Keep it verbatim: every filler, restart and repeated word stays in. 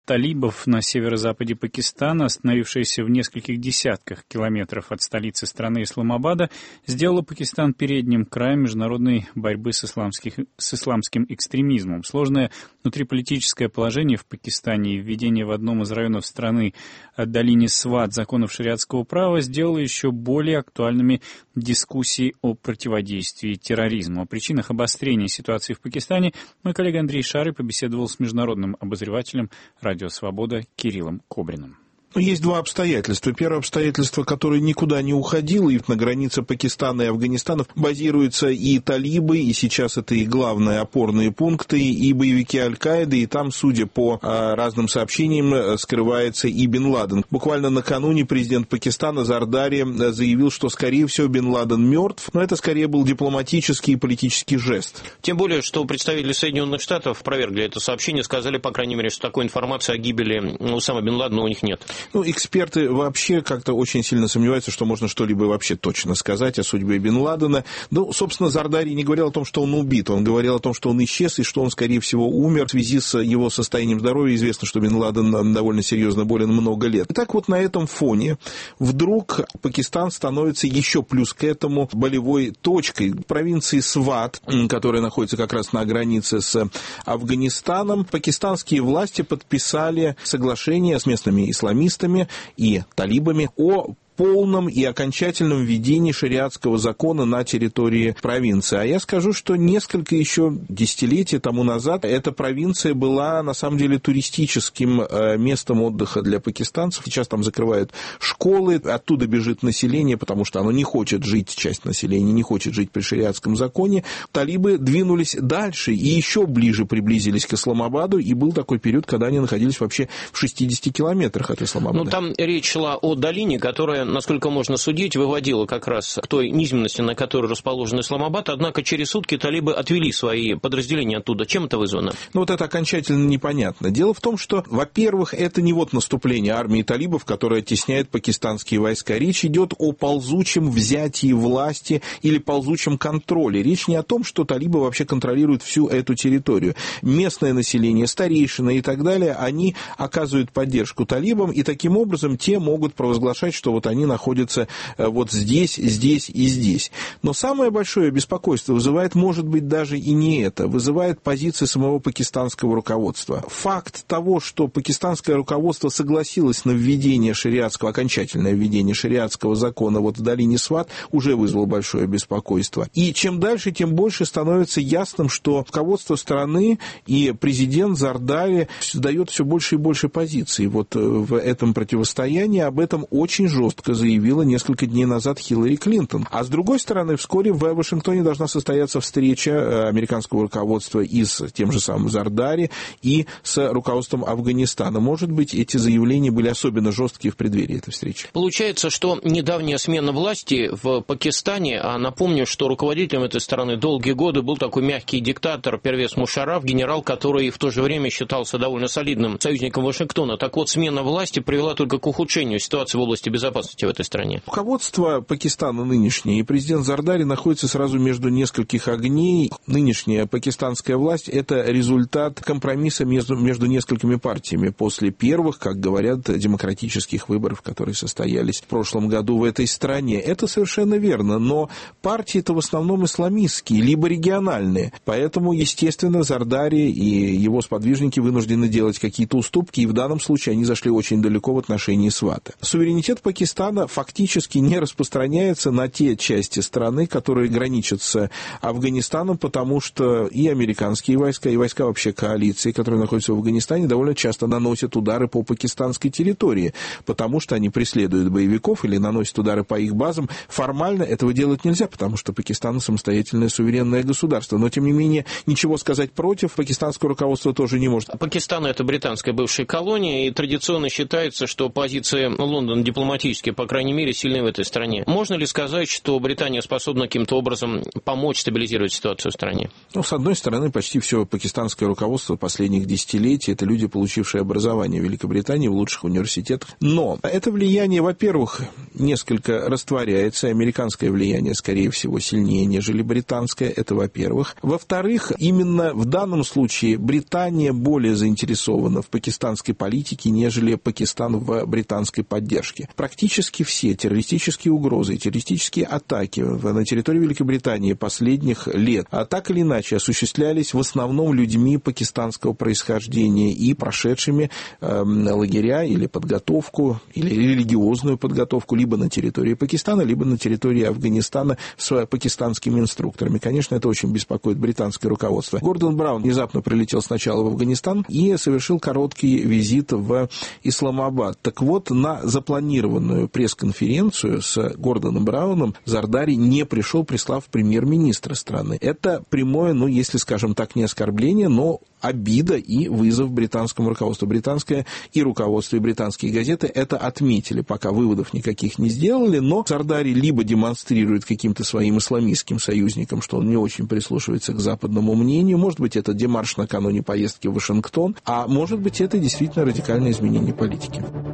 талибов на северо-западе Пакистана, остановившаяся в нескольких десятках километров от столицы страны Исламабада, сделала Пакистан передним краем международной борьбы с, с исламским экстремизмом. Сложное внутриполитическое положение в Пакистане и введение в одном из районов страны долине Сват законов шариатского права сделало еще более актуальными дискуссии о противодействии терроризму. О причинах обострения ситуации в Пакистане мой коллега Андрей Шары побеседовал с международным обозревателем «Радио Свобода» Кириллом Кобриным. Есть два обстоятельства. Первое обстоятельство, которое никуда не уходило, и на границе Пакистана и Афганистана базируются и талибы, и сейчас это и главные опорные пункты, и боевики Аль-Каиды, и там, судя по а, разным сообщениям, скрывается и Бен Ладен. Буквально накануне президент Пакистана Зардари заявил, что, скорее всего, Бен Ладен мертв, но это скорее был дипломатический и политический жест. Тем более, что представители Соединенных Штатов опровергли это сообщение, сказали, по крайней мере, что такой информации о гибели Усама Бен Ладена у них нет. Ну, эксперты вообще как-то очень сильно сомневаются, что можно что-либо вообще точно сказать о судьбе Бен Ладена. Ну, собственно, Зардари не говорил о том, что он убит, он говорил о том, что он исчез и что он, скорее всего, умер. В связи с его состоянием здоровья известно, что Бен Ладен довольно серьезно болен много лет. И так вот на этом фоне вдруг Пакистан становится еще плюс к этому болевой точкой. В провинции Сват, которая находится как раз на границе с Афганистаном, пакистанские власти подписали соглашение с местными исламистами и талибами о полном и окончательном введении шариатского закона на территории провинции. А я скажу, что несколько еще десятилетий тому назад эта провинция была, на самом деле, туристическим местом отдыха для пакистанцев. Сейчас там закрывают школы, оттуда бежит население, потому что оно не хочет жить, часть населения не хочет жить при шариатском законе. Талибы двинулись дальше и еще ближе приблизились к Исламабаду, и был такой период, когда они находились вообще в шестидесяти километрах от Исламабада. Ну, там речь шла о долине, которая, насколько можно судить, выводила как раз к той низменности, на которой расположен Исламабад, однако через сутки талибы отвели свои подразделения оттуда. Чем это вызвано? Ну, вот это окончательно непонятно. Дело в том, что, во-первых, это не вот наступление армии талибов, которая оттесняет пакистанские войска. Речь идет о ползучем взятии власти или ползучем контроле. Речь не о том, что талибы вообще контролируют всю эту территорию. Местное население, старейшины и так далее, они оказывают поддержку талибам, и таким образом те могут провозглашать, что вот они находятся вот здесь, здесь и здесь. Но самое большое беспокойство вызывает, может быть, даже и не это, вызывает позиция самого пакистанского руководства. Факт того, что пакистанское руководство согласилось на введение шариатского, окончательное введение шариатского закона вот в долине Сват, уже вызвало большое беспокойство. И чем дальше, тем больше становится ясным, что руководство страны и президент Зардари дает все больше и больше позиций вот в этом противостоянии. Об этом очень жестко заявила несколько дней назад Хиллари Клинтон. А с другой стороны, вскоре в Вашингтоне должна состояться встреча американского руководства и с тем же самым Зардари, и с руководством Афганистана. Может быть, эти заявления были особенно жесткие в преддверии этой встречи. Получается, что недавняя смена власти в Пакистане, а напомню, что руководителем этой страны долгие годы был такой мягкий диктатор Первез Мушарраф, генерал, который в то же время считался довольно солидным союзником Вашингтона. Так вот, смена власти привела только к ухудшению ситуации в области безопасности в этой стране. Руководство Пакистана нынешнее и президент Зардари находятся сразу между нескольких огней. Нынешняя пакистанская власть – это результат компромисса между, между несколькими партиями после первых, как говорят, демократических выборов, которые состоялись в прошлом году в этой стране. Это совершенно верно, но партии-то в основном исламистские, либо региональные. Поэтому, естественно, Зардари и его сподвижники вынуждены делать какие-то уступки, и в данном случае они зашли очень далеко в отношении Свата. Суверенитет Пакистана фактически не распространяется на те части страны, которые граничат с Афганистаном, потому что и американские войска, и войска вообще коалиции, которые находятся в Афганистане, довольно часто наносят удары по пакистанской территории, потому что они преследуют боевиков или наносят удары по их базам. Формально этого делать нельзя, потому что Пакистан самостоятельное суверенное государство, но, тем не менее, ничего сказать против пакистанского руководства тоже не может. Пакистан – это британская бывшая колония, и традиционно считается, что позиция Лондона дипломатически политически, по крайней мере, сильны в этой стране. Можно ли сказать, что Британия способна каким-то образом помочь стабилизировать ситуацию в стране? Ну, с одной стороны, почти все пакистанское руководство последних десятилетий – это люди, получившие образование в Великобритании, в лучших университетах. Но это влияние, во-первых, несколько растворяется. Американское влияние, скорее всего, сильнее, нежели британское. Это во-первых. Во-вторых, именно в данном случае Британия более заинтересована в пакистанской политике, нежели Пакистан в британской поддержке. Практически все террористические угрозы, террористические атаки на территории Великобритании последних лет а так или иначе осуществлялись в основном людьми пакистанского происхождения и прошедшими э, лагеря или подготовку, или религиозную подготовку либо на территории Пакистана, либо на территории Афганистана с пакистанскими инструкторами. Конечно, это очень беспокоит британское руководство. Гордон Браун внезапно прилетел сначала в Афганистан и совершил короткий визит в Исламабад. Так вот, на запланированную пресс-конференцию с Гордоном Брауном Зардари не пришел, прислав премьер-министра страны. Это прямое, ну, если, скажем так, не оскорбление, но обида и вызов британскому руководству. Британское и руководство, и британские газеты это отметили, пока выводов никаких не сделали, но Зардари либо демонстрирует каким-то своим исламистским союзникам, что он не очень прислушивается к западному мнению, может быть, это демарш накануне поездки в Вашингтон, а может быть, это действительно радикальное изменение политики.